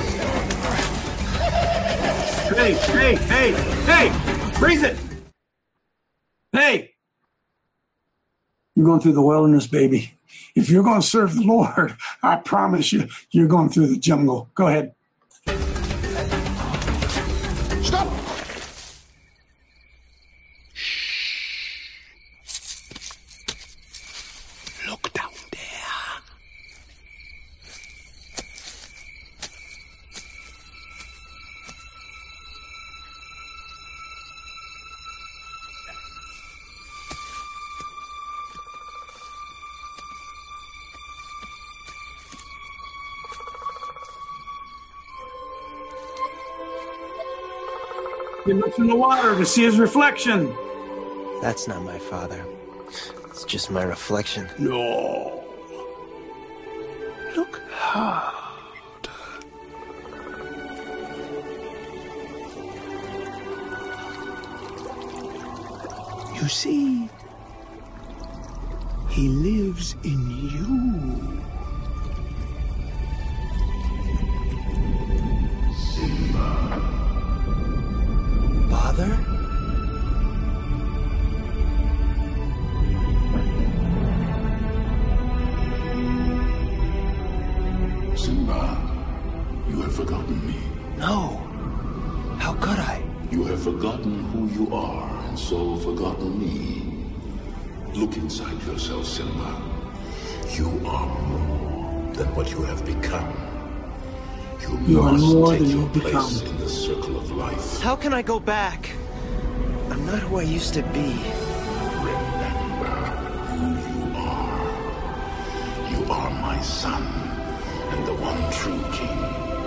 Hey, freeze it. You're going through the wilderness, baby. If you're going to serve the Lord, I promise you, you're going through the jungle. Go ahead. Stop! Look down there. He looks in the water to see his reflection. That's not my father. It's just my reflection. No. Look hard. You see, he lives in you. Father? Simba, you have forgotten me. No. How could I? You have forgotten who you are, and so forgotten me. Look inside yourself, Simba. You are more than what you have become. You are must more take than your you've place become. in the circle of life. How can I go back? I'm not who I used to be. Remember who you are. You are my son, and the one true king.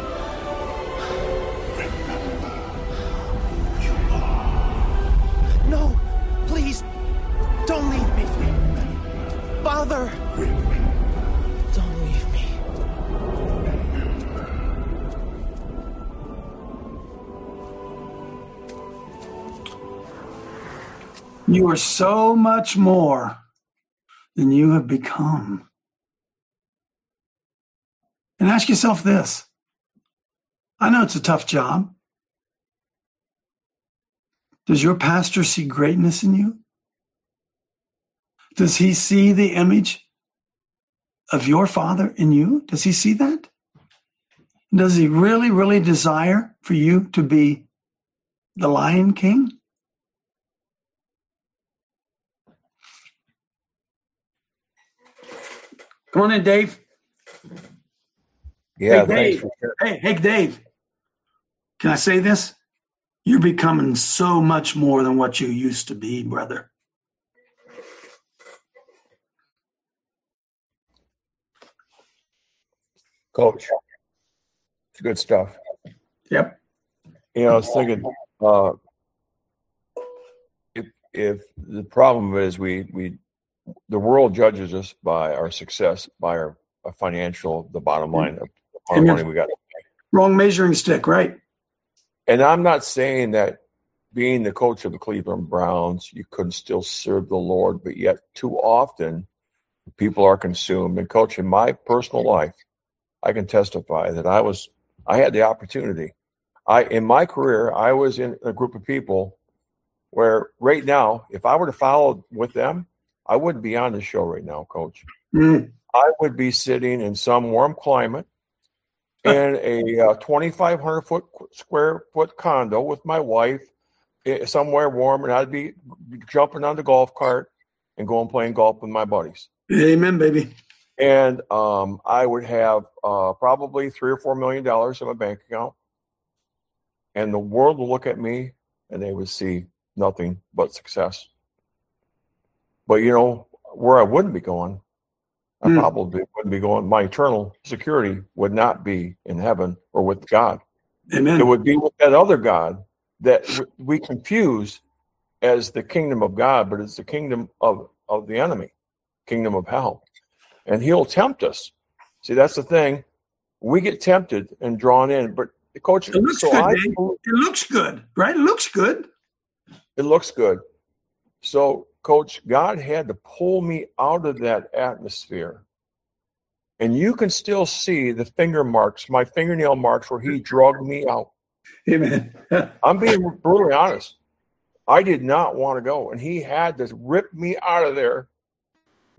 Remember who you are. No, please, don't leave me. Father! Don't leave me. You are so much more than you have become. And ask yourself this. I know it's a tough job. Does your pastor see greatness in you? Does he see the image of your Father in you? Does he see that? Does he really, really desire for you to be the Lion King? Come on in, Dave. Yeah, hey, thanks Dave. for Hey, Dave. Can I say this? You're becoming so much more than what you used to be, brother. Coach. It's good stuff. Yep. You know, I was thinking, if the problem is the world judges us by our success, by our financial, the bottom line of how much money we got. Wrong measuring stick, right? And I'm not saying that being the coach of the Cleveland Browns, you couldn't still serve the Lord, but yet too often people are consumed. And coach, in my personal life, I can testify that I had the opportunity. In my career, I was in a group of people where right now, if I were to follow with them, I wouldn't be on the show right now, Coach. I would be sitting in some warm climate in a 2,500 square foot condo with my wife somewhere warm, and I'd be jumping on the golf cart and going playing golf with my buddies. Amen, baby. And I would have probably $3 or $4 million in my bank account, and the world would look at me and they would see nothing but success. But you know where I wouldn't be going? I probably wouldn't be going. My eternal security would not be in heaven or with God. Amen. It would be with that other God that we confuse as the kingdom of God, but it's the kingdom of the enemy, kingdom of hell. And he'll tempt us. See, that's the thing. We get tempted and drawn in. But Coach, it looks good, Dave. It looks good, right? It looks good. It looks good. So, Coach, God had to pull me out of that atmosphere. And you can still see the finger marks, my fingernail marks, where he dragged me out. Amen. I'm being brutally honest. I did not want to go. And he had to rip me out of there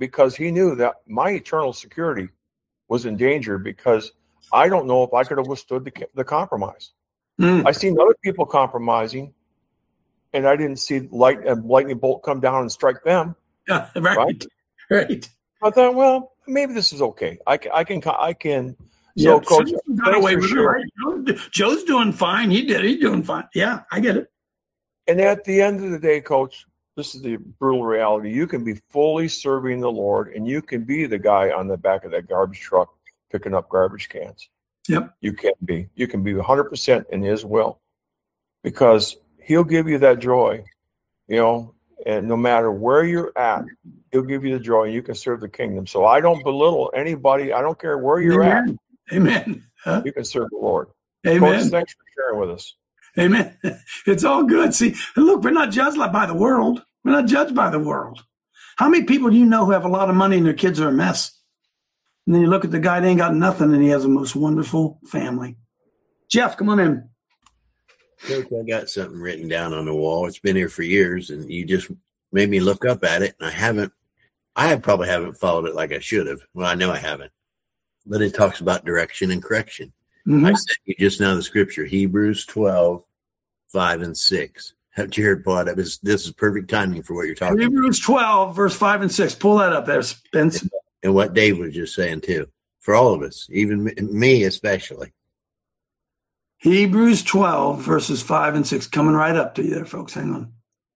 because he knew that my eternal security was in danger, because I don't know if I could have withstood the compromise. I seen other people compromising, and I didn't see lightning bolt come down and strike them. Yeah, right. I thought, well, maybe this is okay. I can. Yeah, So, Coach, got away with it, right? Joe's doing fine. He's doing fine. Yeah, I get it. And at the end of the day, Coach, this is the brutal reality. You can be fully serving the Lord, and you can be the guy on the back of that garbage truck picking up garbage cans. Yep. You can be 100% in his will, because he'll give you that joy, and no matter where you're at, he'll give you the joy, and you can serve the kingdom. So I don't belittle anybody. I don't care where you're at. Amen. You can serve the Lord. Amen. Coach, thanks for sharing with us. Amen. It's all good. See, look, we're not judged by the world. We're not judged by the world. How many people do you know who have a lot of money and their kids are a mess? And then you look at the guy that ain't got nothing, and he has the most wonderful family. Jeff, come on in. Coach, I got something written down on the wall. It's been here for years, and you just made me look up at it, and I probably haven't followed it like I should have. Well, I know I haven't. But it talks about direction and correction. Mm-hmm. I sent you just now the scripture, Hebrews 12, 5 and 6. Haven't you heard, Paul? This is perfect timing for what you're talking about. Hebrews 12, verse 5 and 6. Pull that up there, Spence. And what Dave was just saying, too. For all of us, even me especially. Hebrews 12, verses 5 and 6. Coming right up to you there, folks. Hang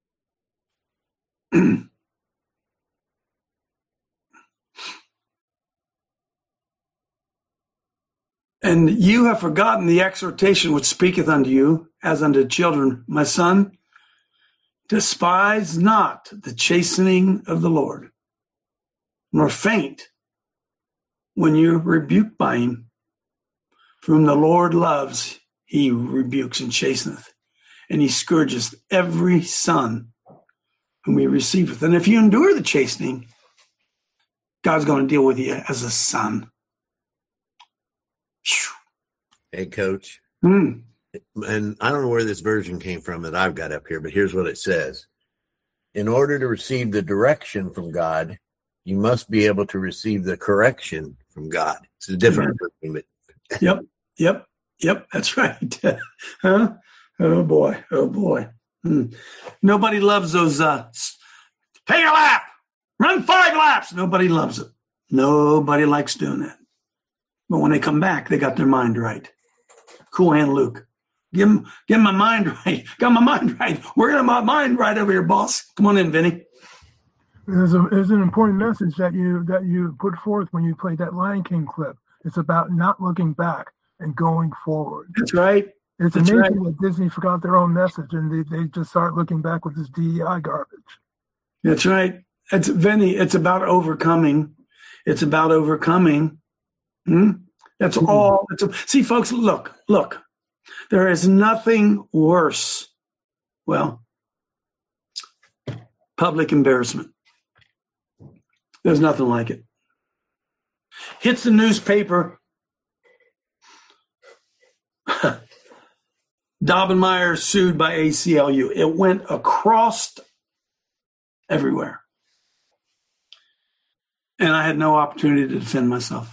on. And you have forgotten the exhortation which speaketh unto you, as unto children. My son, despise not the chastening of the Lord, nor faint when you're rebuked by him. For whom the Lord loves, he rebukes and chasteneth, and he scourgeth every son whom he receiveth. And if you endure the chastening, God's going to deal with you as a son. Hey, Coach. And I don't know where this version came from that I've got up here, but here's what it says. In order to receive the direction from God, you must be able to receive the correction from God. It's a different version. Yep. That's right. Huh? Oh, boy. Nobody loves those, take a lap, run 5 laps. Nobody loves it. Nobody likes doing that. But when they come back, they got their mind right. Cool hand Luke. Give him my mind right. Got my mind right. We're getting my mind right over here, boss. Come on in, Vinny. There's an important message that you put forth when you played that Lion King clip. It's about not looking back and going forward. That's right. It's amazing that Disney forgot their own message and they just start looking back with this DEI garbage. That's right. Vinny, it's about overcoming. It's about overcoming. That's all. See, folks, look. There is nothing worse. Well, public embarrassment. There's nothing like it. Hits the newspaper. Dobbenmeyer sued by ACLU. It went across everywhere. And I had no opportunity to defend myself.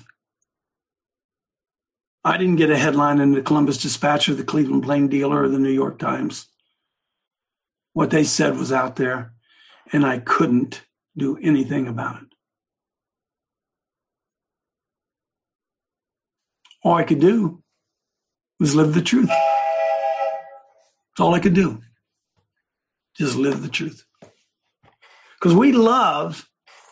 I didn't get a headline in the Columbus Dispatch, the Cleveland Plain Dealer, or the New York Times. What they said was out there, and I couldn't do anything about it. All I could do was live the truth. That's all I could do. Just live the truth. Because we love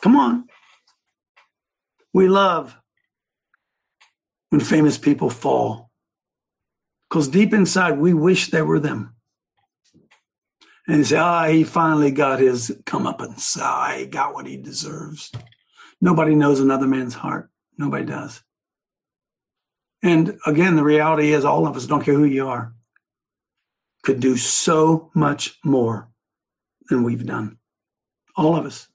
when famous people fall. Because deep inside, we wish they were them. And you say, he finally got his comeuppance. He got what he deserves. Nobody knows another man's heart. Nobody does. And again, the reality is all of us, don't care who you are, could do so much more than we've done. All of us.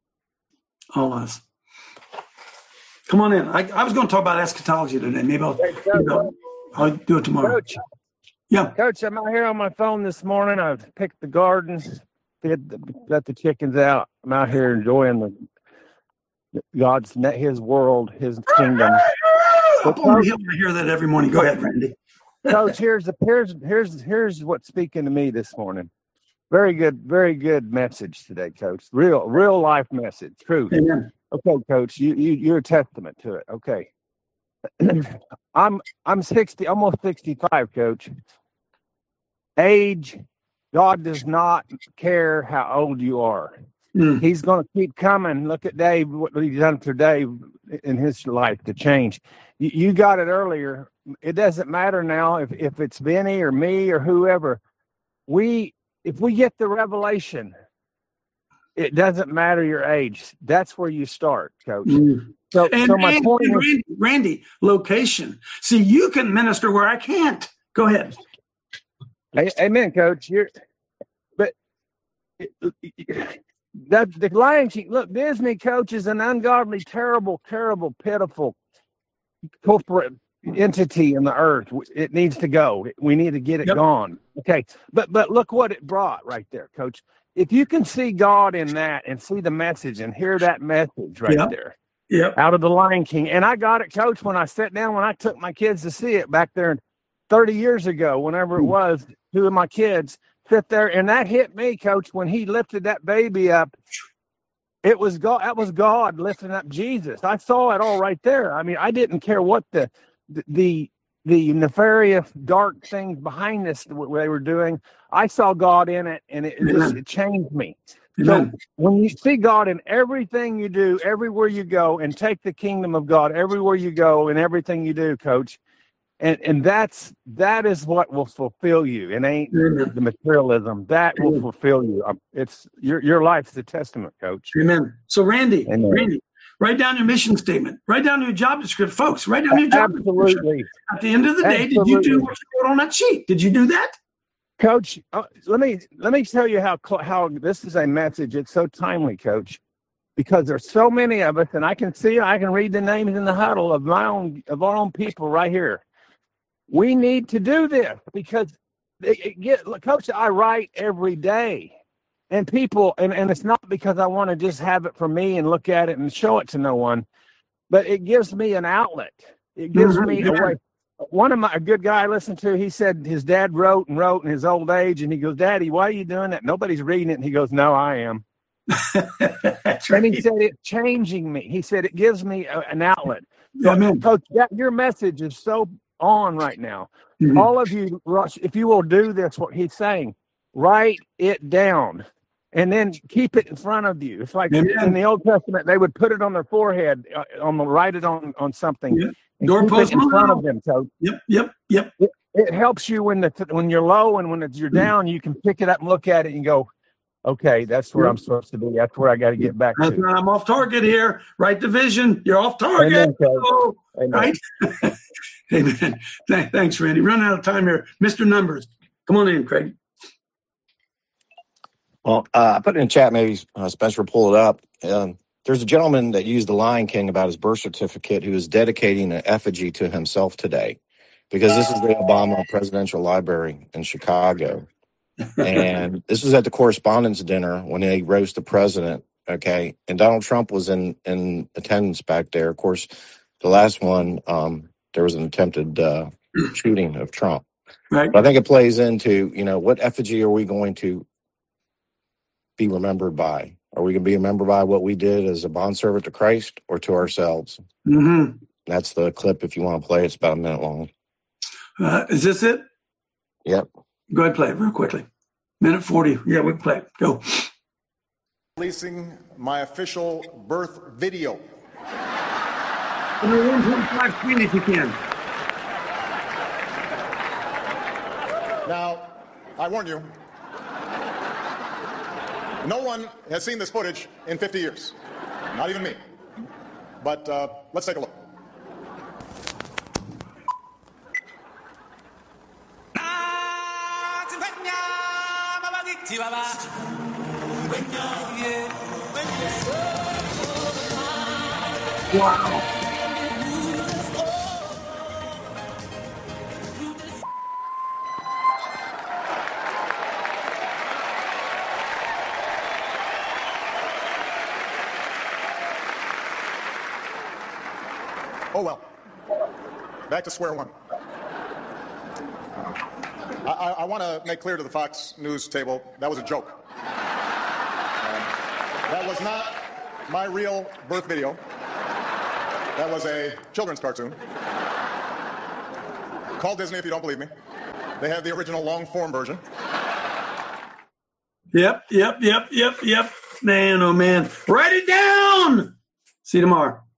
Come on in. I was going to talk about eschatology today. Maybe I'll do it tomorrow. Coach, yeah. Coach, I'm out here on my phone this morning. I've picked the gardens, let the chickens out. I'm out here enjoying His world, His kingdom. Up on the hill, I hear that every morning. Go ahead, Randy. Coach, here's what's speaking to me this morning. Very good message today, Coach. Real life message, truth. Amen. Okay, Coach, you're a testament to it. Okay. I'm 60, almost 65, Coach. Age, God does not care how old you are. He's going to keep coming. Look at Dave, what he's done for Dave in his life to change. You got it earlier. It doesn't matter now if it's Benny or me or whoever. If we get the revelation, it doesn't matter your age. That's where you start, Coach. So my point is, Randy, location. See, you can minister where I can't. Go ahead. Amen, Coach. The Lion King. Look, Disney, Coach, is an ungodly, terrible, pitiful corporate entity in the earth. It needs to go. We need to get it gone. Okay, but look what it brought right there, Coach. If you can see God in that and see the message and hear that message right there, out of the Lion King, and I got it, Coach, when I sat down, when I took my kids to see it back there 30 years ago, whenever it was, two of my kids sit there, and that hit me, Coach, when he lifted that baby up. It was God. That was God lifting up Jesus. I saw it all right there. I mean, I didn't care what the nefarious, dark things behind this they were doing. I saw God in it, and it changed me. Amen. So when you see God in everything you do, everywhere you go, and take the kingdom of God everywhere you go and everything you do, Coach, and that is what will fulfill you. It ain't the materialism that will fulfill you. It's your life's the testament, Coach. Amen. So Randy, write down your mission statement. Write down your job description, folks. Write down your job description. At the end of the day, did you do what you wrote on that sheet? Did you do that, Coach? Let me tell you how this is a message. It's so timely, Coach, because there's so many of us, and I can read the names in the huddle of our own people right here. We need to do this because Coach, I write every day, and people, and it's not because I want to just have it for me and look at it and show it to no one, but it gives me an outlet. It gives me a way. A good guy I listened to, he said his dad wrote in his old age, and he goes, "Daddy, why are you doing that? Nobody's reading it." And he goes, "No, I am." That's right. And he said it's changing me. He said it gives me an outlet. Amen. Coach, your message is so on right now. All of you, if you will do this, what he's saying, write it down and then keep it in front of you. It's like in the Old Testament, they would put it on their forehead, write it on something. Doorpost in front of them. So Yep. It helps you when you're low and when you're down, you can pick it up and look at it and go, okay, that's where I'm supposed to be. That's where I got to get back to. I'm off target here. Right division. You're off target. Amen, right? Amen. Thanks, Randy. Run out of time here. Mr. Numbers. Come on in, Craig. Well, I put it in chat. Maybe Spencer will pull it up. There's a gentleman that used the Lion King about his birth certificate who is dedicating an effigy to himself today because this is the Obama Presidential Library in Chicago. And this was at the Correspondents' Dinner when they roast the president, okay? And Donald Trump was in attendance back there. Of course, the last one, there was an attempted shooting of Trump. Right. But I think it plays into, what effigy are we going to be remembered by? Are we going to be remembered by what we did as a bondservant to Christ or to ourselves? Mm-hmm. That's the clip if you want to play it. It's about a minute long. Is this it? Yep. Go ahead, play it real quickly. Minute 40. Yeah, we can play it. Go. Releasing my official birth video. In the 1.5 screen if you can. Now, I warn you, no one has seen this footage in 50 years. Not even me. But let's take a look. Wow. Oh, well. Back to square one. I want to make clear to the Fox News table, that was a joke. That was not my real birth video. That was a children's cartoon. Call Disney if you don't believe me. They have the original long-form version. Yep. Man, oh man. Write it down. See you tomorrow.